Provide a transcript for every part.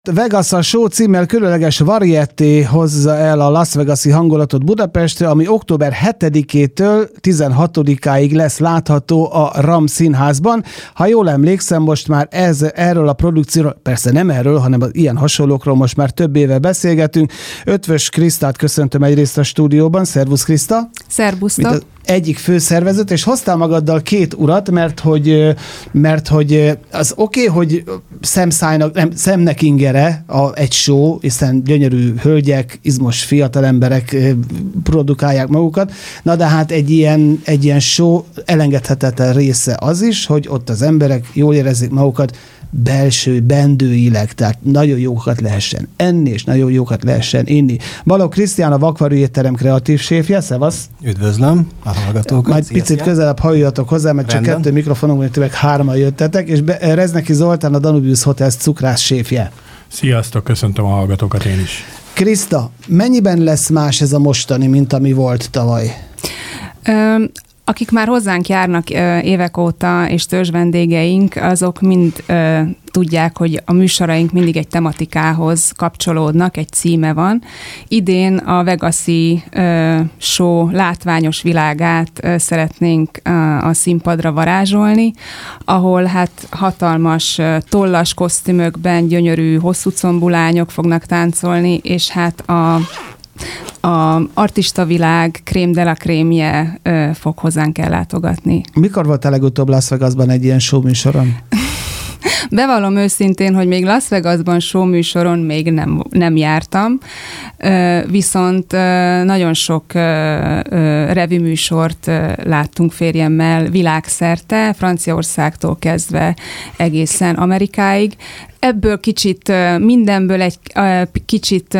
Vegas a Show címmel különleges varieté hozza el a Las Vegas-i hangulatot Budapestre, ami október 7-től 16-áig lesz látható a RAM Színházban. Ha jól emlékszem, most már erről a produkcióról, persze nem erről, hanem az ilyen hasonlókról most már több éve beszélgetünk. Ötvös Krisztát köszöntöm egyrészt a stúdióban. Szervusz, Kriszta! Szervusztok! Egyik főszervezet, és hoztál magaddal két urat, mert hogy az oké, hogy szemnek ingere egy show, hiszen gyönyörű hölgyek, izmos fiatalemberek produkálják magukat, na de hát egy ilyen show elengedhetetlen része az is, hogy ott az emberek jól érezzék magukat bendőileg, tehát nagyon jókat lehessen enni, és nagyon jókat lehessen inni. Balogh Krisztián, a Vakvarű étterem kreatív séfje, szevasz! Üdvözlöm a hallgatókat! Majd picit közelebb halljatok hozzá, mert csak 2 mikrofonunk van, tényleg 3-an jöttetek, és Rezneki Zoltán, a Danubius Hotels cukrász séfje. Sziasztok, köszöntöm a hallgatókat én is. Kriszta, mennyiben lesz más ez a mostani, mint ami volt tavaly? Akik már hozzánk járnak évek óta, és törzs vendégeink, azok mind tudják, hogy a műsoraink mindig egy tematikához kapcsolódnak, egy címe van. Idén a Vegas-i show látványos világát szeretnénk a színpadra varázsolni, ahol hát hatalmas tollas kosztümökben gyönyörű hosszú combú lányok fognak táncolni, és hát a artista világ crème de la crème-je fog hozzánk ellátogatni. Mikor volt a legutóbb Las Vegasban egy ilyen show műsoron? Bevallom őszintén, hogy még Las Vegasban show műsoron még nem jártam, viszont nagyon sok revű-műsort láttunk férjemmel világszerte, Franciaországtól kezdve egészen Amerikáig. Ebből mindenből egy kicsit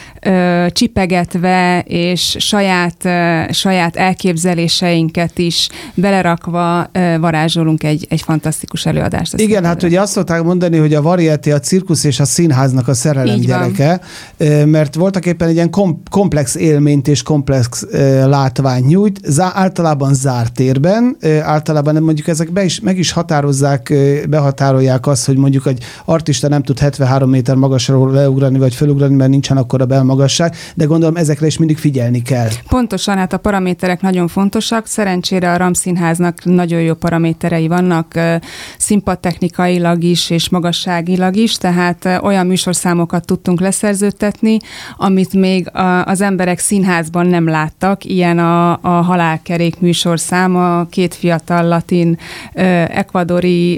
csipegetve, és saját elképzeléseinket is belerakva varázsolunk egy fantasztikus előadást. Igen, hát ugye azt szokták mondani, hogy a varieté a cirkusz és a színháznak a szerelem gyereke, mert voltak éppen egy ilyen komplex élményt és komplex látványt nyújt, általában zárt térben, általában mondjuk ezek meg is behatárolják azt, hogy mondjuk egy artista nem tud 73 méter magasról leugrani vagy felugrani, mert nincsen akkora belmagasság, de gondolom ezekre is mindig figyelni kell. Pontosan, hát a paraméterek nagyon fontosak. Szerencsére a RAM Színháznak nagyon jó paraméterei vannak, színpadtechnikailag is és magasságilag is, tehát olyan műsorszámokat tudtunk leszerződtetni, amit még az emberek színházban nem láttak. Ilyen a Halálkerék műsorszám, a 2 fiatal latin ekvadori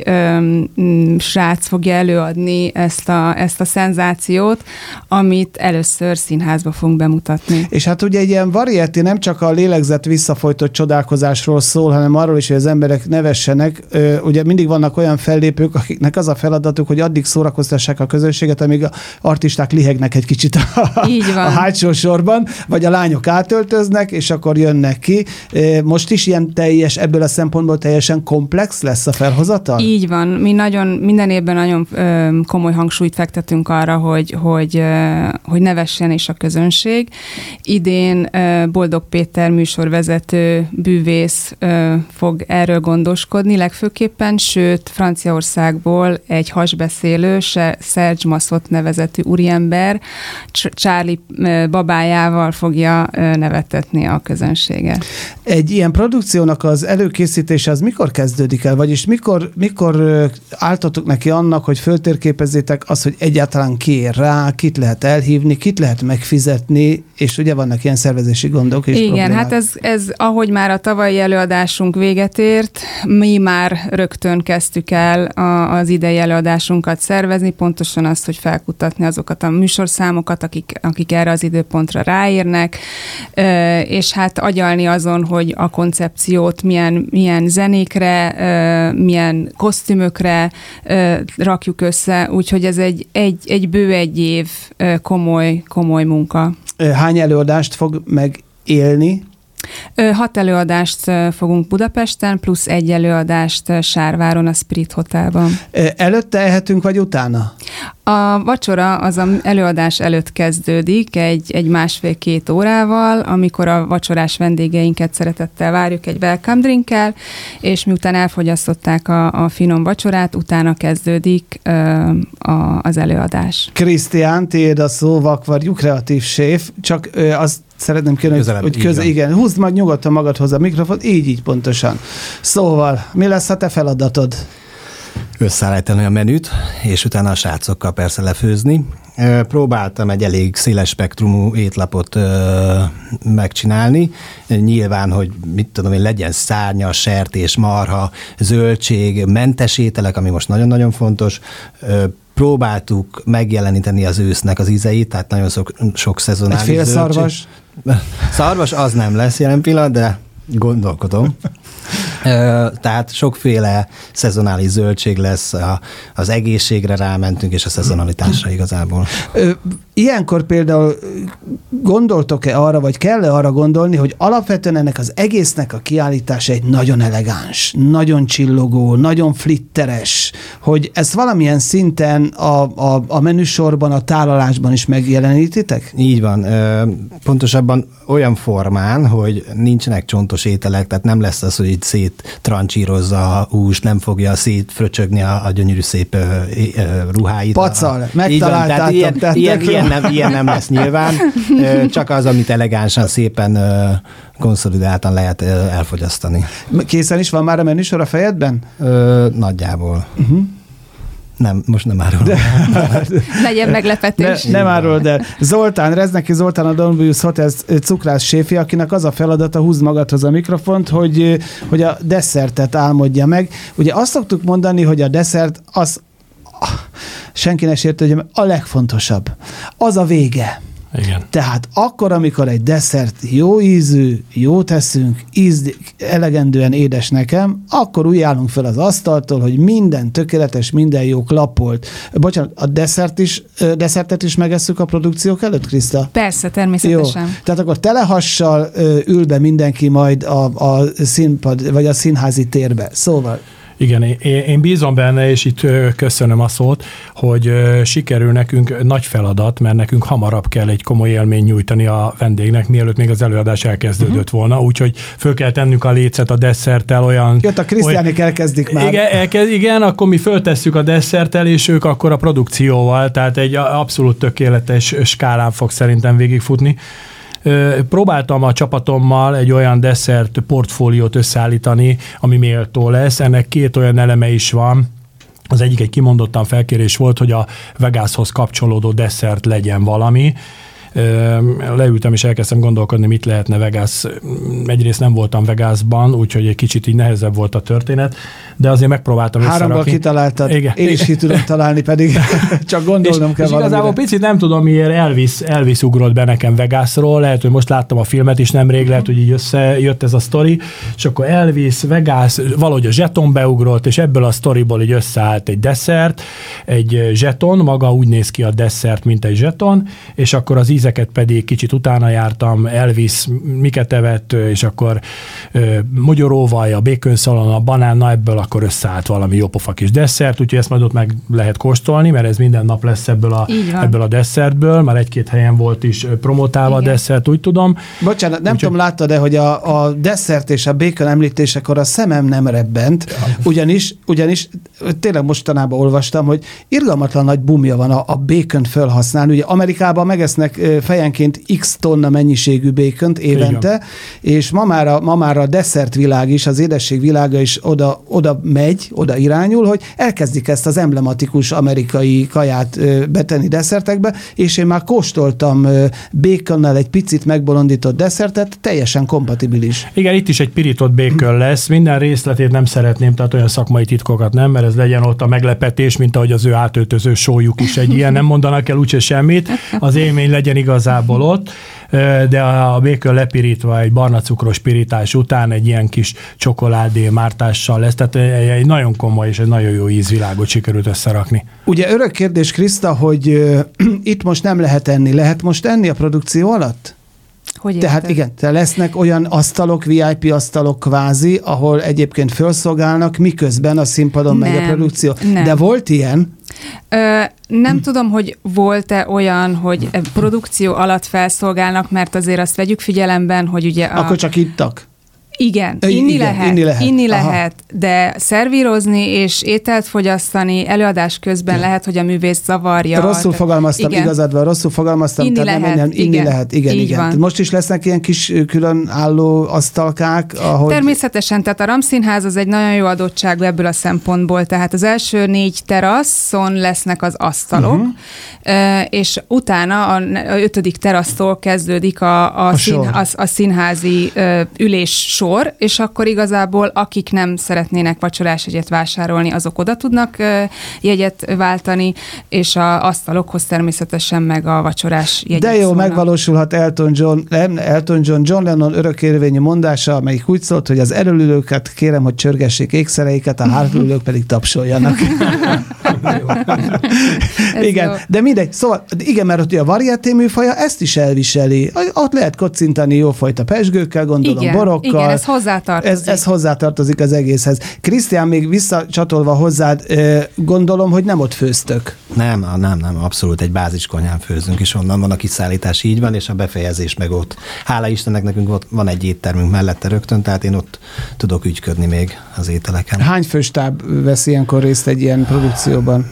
srác fogja előadni ezt a szenzációt, amit először színházba fogunk bemutatni. És hát ugye egy ilyen varieté nem csak a lélegzett visszafolytott csodálkozásról szól, hanem arról is, hogy az emberek nevessenek. Ugye mindig vannak olyan fellépők, akiknek az a feladatuk, hogy addig szórakoztassák a közönséget, amíg a artisták lihegnek egy kicsit a hátsó sorban, vagy a lányok átöltöznek, és akkor jönnek ki. Most is ilyen ebből a szempontból teljesen komplex lesz a felhozatal? Így van. Mi minden évben nagyon komoly hangsúlyt fektetünk arra, hogy nevessen is a közönség. Idén Boldog Péter műsorvezető bűvész fog erről gondoskodni legfőképpen, sőt Franciaországból egy hasbeszélő, Serge Massot nevezetű úriember Charlie babájával fogja nevettetni a közönséget. Egy ilyen produkciónak az előkészítése az mikor kezdődik el? Vagyis mikor álltatok neki annak, hogy föltérképezzétek az, hogy egyáltalán ki ér rá, kit lehet elhívni, kit lehet megfizetni, és ugye vannak ilyen szervezési gondok és problémák. Hát ez ahogy már a tavalyi előadásunk véget ért, mi már rögtön kezdtük el az idei előadásunkat szervezni, pontosan azt, hogy felkutatni azokat a műsorszámokat, akik erre az időpontra ráérnek, és hát agyalni azon, hogy a koncepciót milyen zenékre, milyen kosztümökre rakjuk össze, úgyhogy ez egy bő egy év komoly munka. Hány előadást fog megélni 6 előadást fogunk Budapesten, plusz 1 előadást Sárváron, a Spirit Hotelban. Előtte ehetünk, vagy utána? A vacsora az előadás előtt kezdődik egy 1,5-2 órával, amikor a vacsorás vendégeinket szeretettel várjuk egy welcome drinkkel, és miután elfogyasztották a finom vacsorát, utána kezdődik az előadás. Krisztián, tiéd a szó, Vakvarjú, kreatív séf, csak azt szeretném kérni, hogy igen, húzd majd nyugodtan magadhoz a mikrofont, így pontosan. Szóval, mi lesz a te feladatod? Összeállítani a menüt, és utána a srácokkal persze lefőzni. Próbáltam egy elég széles spektrumú étlapot megcsinálni. Nyilván, hogy mit tudom én, legyen szárnya, sertés, marha, zöldség, mentes ételek, ami most nagyon-nagyon fontos. Próbáltuk megjeleníteni az ősznek az ízeit, tehát nagyon sok szezonális egy fél zöldség. szarvas? Szarvas az nem lesz jelen pillanat, de gondolkodom. Tehát sokféle szezonális zöldség lesz, az egészségre rámentünk, és a szezonalitásra igazából. Ilyenkor például gondoltok-e arra, vagy kell-e arra gondolni, hogy alapvetően ennek az egésznek a kiállítása egy nagyon elegáns, nagyon csillogó, nagyon flitteres, hogy ezt valamilyen szinten a menüsorban, a tálalásban is megjelenítitek? Így van. Pontosabban olyan formán, hogy nincsenek csontos ételek, tehát nem lesz az, hogy itt széttrancsírozza a húst, nem fogja szétfröcsögni a gyönyörű szép ruháit. Pacal, megtaláltátok. Ilyen nem lesz nyilván, csak az, amit elegánsan, szépen konszolidáltan lehet elfogyasztani. Készen is van már a menüsor a fejedben? Nagyjából. Nem, most nem árulom. Legyen meglepetés. Nem árulod el. Zoltán, Rezneki Zoltán, a Donbus Hotel cukrász séfi, akinek az a feladata, húzd magadhoz a mikrofont, hogy a desszertet álmodja meg. Ugye azt szoktuk mondani, hogy a desszert az senki ne sértődjön, hogy a legfontosabb. Az a vége. Igen. Tehát akkor, amikor egy desszert jó ízű, jó teszünk, elegendően édes nekem, akkor úgy állunk fel az asztaltól, hogy minden tökéletes, minden jó klappolt. Bocsánat, a desszertet is megesszük a produkciók előtt, Kriszta? Persze, természetesen. Jó. Tehát akkor telehassal ül be mindenki majd a színpad, vagy a színházi térbe. Szóval... Igen, én bízom benne, és itt köszönöm a szót, hogy sikerül nekünk nagy feladat, mert nekünk hamarabb kell egy komoly élmény nyújtani a vendégnek, mielőtt még az előadás elkezdődött volna, úgyhogy föl kell tennünk a lécet a desszerttel olyan... Jött a Krisztiánik, elkezdik már. Igen, akkor mi föltesszük a desszerttel, és ők akkor a produkcióval, tehát egy abszolút tökéletes skálán fog szerintem végigfutni. Próbáltam a csapatommal egy olyan desszert portfóliót összeállítani, ami méltó lesz. Ennek 2 olyan eleme is van. Az egyik egy kimondottan felkérés volt, hogy a Vegashoz kapcsolódó desszert legyen valami. Leültem és elkezdtem gondolkodni, mit lehetne Vegas. Egyrészt nem voltam Vegasban, úgyhogy egy kicsit így nehezebb volt a történet, de azért megpróbáltam összerakni. 3-ból kitaláltad. Igen. Én is ki tudom találni, pedig csak gondolnom kell valamire. És igazából picit nem tudom, miért Elvis ugrott be nekem Vegasról, lehet, hogy most láttam a filmet is nemrég, lehet, hogy így összejött ez a sztori, és akkor Elvis, Vegas, valahogy a zseton beugrott, és ebből a sztoriból így összeállt egy desszert, egy zseton, maga úgy néz ki a desszert, mint egy zseton, és akkor az ízeket pedig kicsit utána jártam, Elvis miket evett, és akkor mogyoróvaj, a békönszalon, a banán, na ebből akkor összeállt valami jópofa kis desszert, úgyhogy ezt majd ott meg lehet kóstolni, mert ez minden nap lesz ebből a desszertből, már 1-2 helyen volt is promotálva a desszert, úgy tudom. Bocsánat, nem tudom, láttad-e, hogy a desszert és a békön említésekor a szemem nem rebbent, ugyanis tényleg mostanában olvastam, hogy irgalmatlan nagy bumja van a békön felhasználni. Ugye Amerikában megesznek fejenként x tonna mennyiségű békönt évente, és ma már a desszertvilág is, az édességvilága is oda megy, oda irányul, hogy elkezdik ezt az emblematikus amerikai kaját betenni desszertekbe, és én már kóstoltam békonnal egy picit megbolondított desszertet, teljesen kompatibilis. Igen, itt is egy pirított békön lesz, minden részletét nem szeretném, tehát olyan szakmai titkokat nem, mert ez legyen ott a meglepetés, mint ahogy az ő átöltöző sójuk is egy ilyen, nem mondanak el úgyse semmit, az élmény legyen igazából ott, de a békön lepirítva egy barna cukros pirítás után egy ilyen kis csokoládé mártással lesz, tehát egy nagyon komoly és egy nagyon jó ízvilágot sikerült összerakni. Ugye örök kérdés, Kriszta, hogy itt most nem lehet enni. Lehet most enni a produkció alatt? Hogy tehát érted? igen, tehát lesznek olyan asztalok, VIP asztalok kvázi, ahol egyébként felszolgálnak, miközben a színpadon megy a produkció. Nem. De volt ilyen? Nem tudom, hogy volt-e olyan, hogy produkció alatt felszolgálnak, mert azért azt vegyük figyelemben, hogy ugye Akkor csak ittak? Igen, Igen, inni lehet, de szervírozni és ételt fogyasztani előadás közben lehet, hogy a művész zavarja. Rosszul fogalmaztam, igazad van, rosszul fogalmaztam. Inni lehet, igen. Most is lesznek ilyen kis különálló asztalkák, ahogy... Természetesen, tehát a Ramszínház az egy nagyon jó adottságú ebből a szempontból, tehát az első 4 teraszon lesznek az asztalok, és utána a 5. terasztól kezdődik a színházi ülés sor, és akkor igazából akik nem szeretnének vacsorásjegyet vásárolni, azok oda tudnak jegyet váltani, és az asztalokhoz természetesen meg a vacsorás jegyet De jó, szólnak. megvalósulhat Elton John Lennon örökérvényű mondása, amelyik úgy szólt, hogy az elölülőket kérem, hogy csörgessék ékszereiket, a hátraülők pedig tapsoljanak. Igen, jó. de mindegy. Szóval, igen, mert ugye a varieté műfaja ezt is elviseli. Ott lehet kocintani jófajta pezsgőkkel, gondolom, borokkal. Igen, ez hozzátartozik. Ez hozzátartozik az egészhez. Krisztián, még visszacsatolva hozzád, gondolom, hogy nem ott főztök. Nem, abszolút egy báziskonyhán főzünk, és onnan van a kiszállítás, így van, és a befejezés meg ott. Hála Istennek nekünk ott van egy éttermünk mellette rögtön, tehát én ott tudok ügyködni még az ételeken. Hány főstáb vesz ilyenkor részt egy ilyen produkcióban?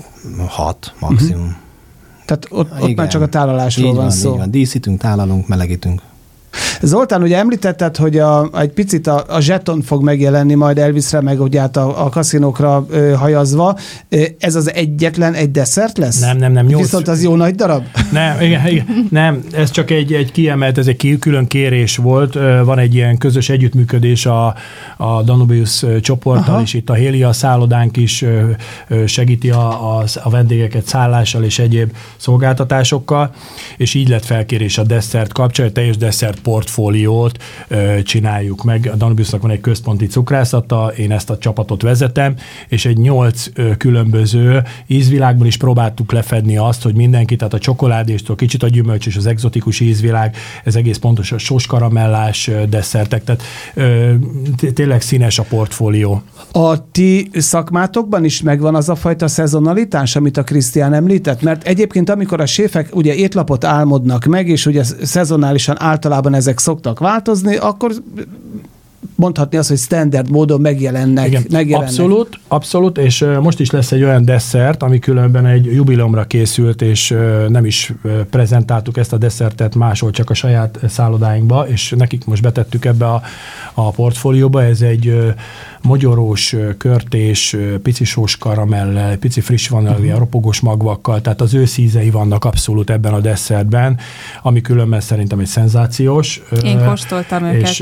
6 maximum. Tehát ott már csak a tálalásról van szó. Így van, díszítünk, tálalunk, melegítünk. Zoltán, ugye említetted, hogy egy picit a zseton fog megjelenni majd Elvisre, meg ugye a kaszinókra hajazva. Ez az egyetlen egy desszert lesz? Nem. Viszont az jó nagy darab? Nem, ez csak egy kiemelt, ez egy külön kérés volt. Van egy ilyen közös együttműködés a Danubius csoporttal, és itt a Hélia szállodánk is segíti a vendégeket szállással és egyéb szolgáltatásokkal, és így lett felkérés a desszert kapcsán, a teljes desszert portfóliót csináljuk meg. A Danubiusnak van egy központi cukrászata, én ezt a csapatot vezetem, és egy 8 különböző ízvilágban is próbáltuk lefedni azt, hogy mindenki, tehát a csokoládéstól, kicsit a gyümölcs és az egzotikus ízvilág, ez egész pontos a sóskaramellás desszertek, tehát tényleg színes a portfólió. A ti szakmátokban is megvan az a fajta szezonalitás, amit a Krisztián említett? Mert egyébként, amikor a séfek ugye étlapot álmodnak meg, és ugye szezonálisan általában ezek szoktak változni, akkor mondhatni azt, hogy standard módon megjelennek. Igen, abszolút, és most is lesz egy olyan desszert, ami különben egy jubileumra készült, és nem is prezentáltuk ezt a desszertet máshol, csak a saját szállodáinkba, és nekik most betettük ebbe a portfólióba. Ez egy mogyorós, körtés, pici sós karamellel, pici friss vanília, ropogós magvakkal, tehát az őszi ízei vannak abszolút ebben a desszertben, ami különben szerintem egy szenzációs. Én kóstoltam őket.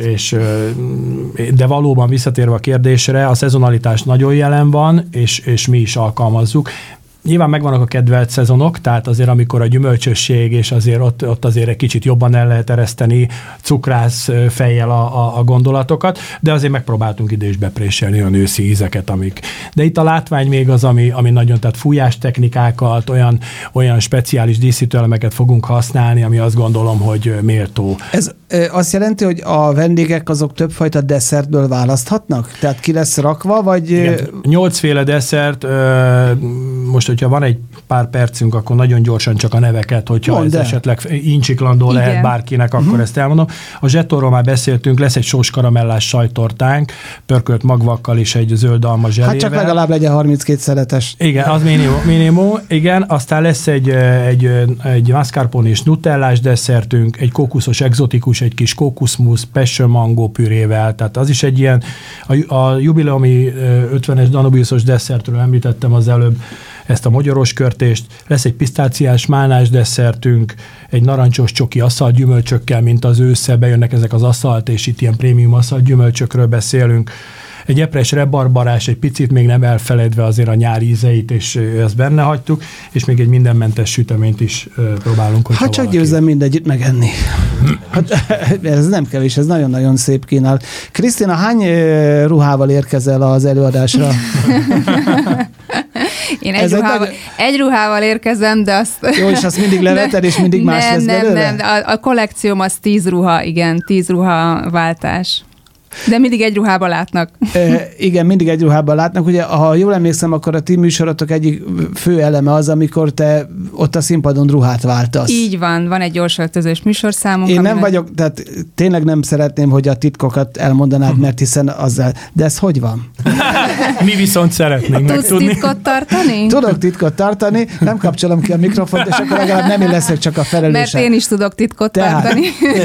De valóban visszatérve a kérdésre, a szezonalitás nagyon jelen van, és mi is alkalmazzuk. Nyilván megvannak a kedvelt szezonok, tehát azért amikor a gyümölcsösség, és azért ott azért egy kicsit jobban el lehet ereszteni cukrász fejjel a gondolatokat, de azért megpróbáltunk ide is bepréselni olyan őszi ízeket, amik. De itt a látvány még az, ami nagyon, tehát fújás technikákat, olyan speciális díszítőelemeket fogunk használni, ami azt gondolom, hogy méltó. Ez azt jelenti, hogy a vendégek azok többfajta desszertből választhatnak? Tehát ki lesz rakva, vagy... Igen, 8 féle desszert, most, hogyha van egy pár percünk, akkor nagyon gyorsan csak a neveket, hogyha ez esetleg incsiklandó lehet bárkinek, akkor ezt elmondom. A zsetonról már beszéltünk, lesz egy sós karamellás sajttortánk, pörkölt magvakkal és egy zöld alma zselével. Hát csak legalább legyen 32 szeletes. Igen, az minimum, igen. Aztán lesz egy mascarpone és nutellás desszertünk, egy kókuszos egzotikus, egy kis kókuszmusz, passion mango pürével, tehát az is egy ilyen, a jubileumi 50-es Danubiusos desszertről említettem az előbb, ezt a mogyoros körtést, lesz egy pisztáciás málnás desszertünk, egy narancsos csoki asszalt gyümölcsökkel, mint az ősszel bejönnek ezek az asszalt, és itt ilyen prémium asszalt gyümölcsökről beszélünk. Egy epres rebarbarás, egy picit még nem elfeledve azért a nyári ízeit, és ezt benne hagytuk, és még egy mindenmentes süteményt is próbálunk. Hát csak győzzem mindegyütt megenni. Hát, ez nem kevés, ez nagyon-nagyon szép kínál. Krisztina, hány ruhával érkezel az előadásra? Én egy ruhával érkezem, de azt... Jó, és azt mindig leveted, és mindig más lesz belőle? Nem. A kollekcióm az 10 ruha, igen, 10 ruha váltás. De mindig egy ruhában látnak. Igen, mindig egy ruhában látnak. Ugye, ha jól emlékszem, akkor a ti műsorotok egyik fő eleme az, amikor te ott a színpadon ruhát váltasz. Így van egy gyorsöltözős műsorszámunk. Én nem vagyok, tehát tényleg nem szeretném, hogy a titkokat elmondanád, mert hiszen azzal... De ez hogy van? Mi viszont szeretnénk megtudni. Tudsz titkot tartani? Tudok titkot tartani, nem kapcsolom ki a mikrofont, és akkor legalább nem én leszek csak a felelőse. Mert én is tudok titkot tartani.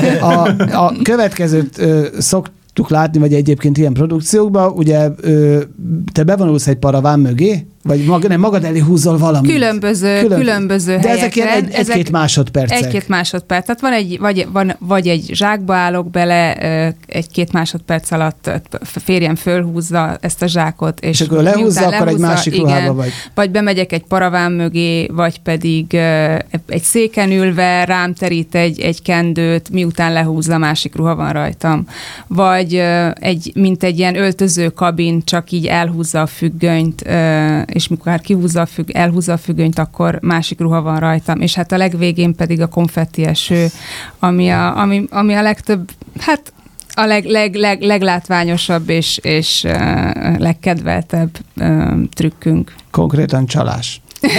A következőt szoktuk látni, vagy egyébként ilyen produkciókban, ugye te bevonulsz egy paraván mögé, vagy magad elé húzol valamit? Különböző de helyekre. ezek ilyen egy-két másodpercek. Egy-két másodperc. Tehát vagy egy zsákba állok bele, egy-két másodperc alatt férjem fölhúzza ezt a zsákot. És akkor lehúzza, akkor egy másik ruhába vagy. Vagy bemegyek egy paraván mögé, vagy pedig egy széken ülve rám terít egy kendőt, miután lehúzza, másik ruha van rajtam. Vagy mint egy ilyen öltöző kabin, csak így elhúzza a függönyt, és mikor elhúzza a függönyt, akkor másik ruha van rajtam. És hát a legvégén pedig a konfetti eső, ami a legtöbb, hát a leglátványosabb és legkedveltebb trükkünk. Konkrétan csalás.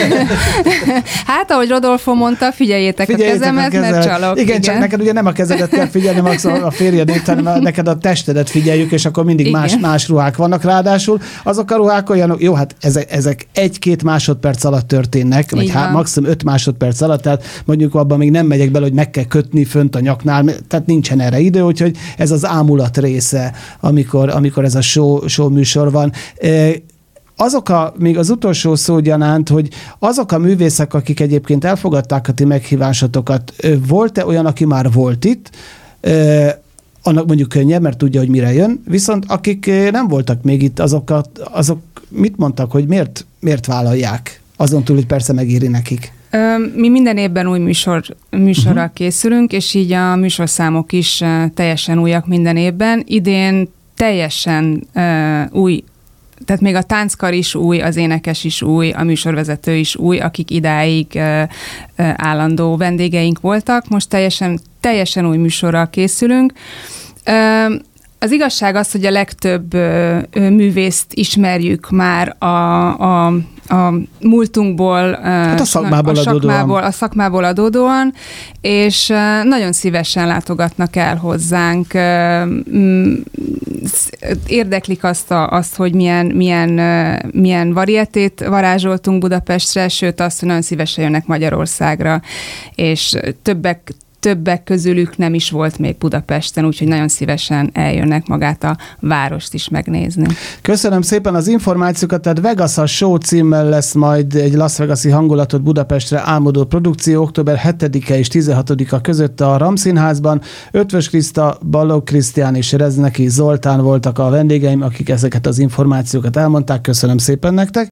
Hát, ahogy Rodolfo mondta, figyeljétek a kezemet, mert csalok. Igen, csak neked ugye nem a kezedet kell figyelni, max a férjedét, hanem neked a testedet figyeljük, és akkor mindig más ruhák vannak ráadásul. Azok a ruhák olyanok, jó, hát ezek 1-2 másodperc alatt történnek, vagy maximum 5 másodperc alatt, tehát mondjuk abban még nem megyek bele, hogy meg kell kötni fönt a nyaknál, tehát nincsen erre idő, úgyhogy ez az ámulat része, amikor ez a show műsor van. Még az utolsó szó gyanánt, hogy azok a művészek, akik egyébként elfogadták a ti meghívásotokat, volt-e olyan, aki már volt itt, annak mondjuk könnyebb, mert tudja, hogy mire jön, viszont akik nem voltak még itt, azok mit mondtak, hogy miért vállalják? Azon túl, hogy persze megéri nekik. Mi minden évben új műsorral készülünk, és így a műsorszámok is teljesen újak minden évben. Idén teljesen új, tehát még a tánckar is új, az énekes is új, a műsorvezető is új, akik idáig állandó vendégeink voltak. Most teljesen új műsorral készülünk. Az igazság az, hogy a legtöbb művészt ismerjük már a múltunkból, hát a szakmából adódóan, és nagyon szívesen látogatnak el hozzánk. Érdeklik azt, hogy milyen varietét varázsoltunk Budapestre, sőt azt, hogy nagyon szívesen jönnek Magyarországra, és többek közülük nem is volt még Budapesten, úgyhogy nagyon szívesen eljönnek magát a várost is megnézni. Köszönöm szépen az információkat, tehát Vegas a Show címmel lesz majd egy Las Vegas-i hangulatot Budapestre álmodó produkció október 7-e és 16-a között a RAM Színházban. Ötvös Kriszta, Balogh Krisztián és Rezneki Zoltán voltak a vendégeim, akik ezeket az információkat elmondták. Köszönöm szépen nektek.